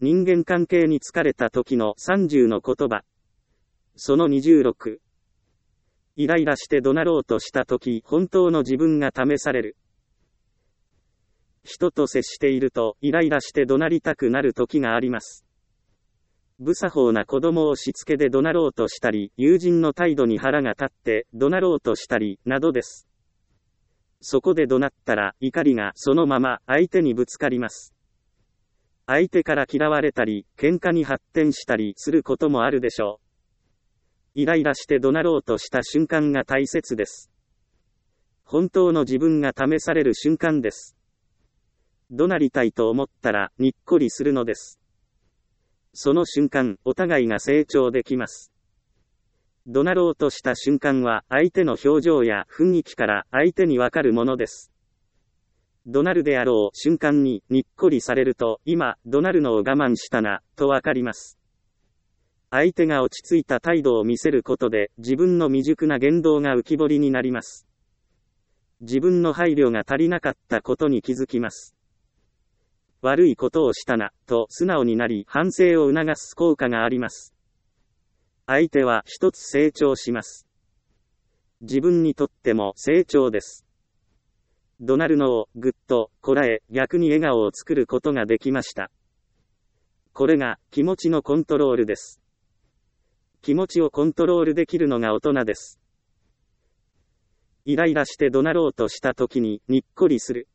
人間関係に疲れた時の30の言葉。その26。イライラして怒鳴ろうとした時、本当の自分が試される。人と接していると、イライラして怒鳴りたくなる時があります。不作法な子供をしつけで怒鳴ろうとしたり、友人の態度に腹が立って怒鳴ろうとしたり、などです。そこで怒鳴ったら、怒りがそのまま相手にぶつかります。相手から嫌われたり、喧嘩に発展したりすることもあるでしょう。イライラして怒鳴ろうとした瞬間が大切です。本当の自分が試される瞬間です。怒鳴りたいと思ったら、にっこりするのです。その瞬間、お互いが成長できます。怒鳴ろうとした瞬間は、相手の表情や雰囲気から相手にわかるものです。怒鳴るであろう瞬間ににっこりされると、今、怒鳴るのを我慢したな、とわかります。相手が落ち着いた態度を見せることで、自分の未熟な言動が浮き彫りになります。自分の配慮が足りなかったことに気づきます。悪いことをしたな、と素直になり、反省を促す効果があります。相手は一つ成長します。自分にとっても成長です。怒鳴るのをぐっとこらえ、逆に笑顔を作ることができました。これが気持ちのコントロールです。気持ちをコントロールできるのが大人です。イライラして怒鳴ろうとした時ににっこりする。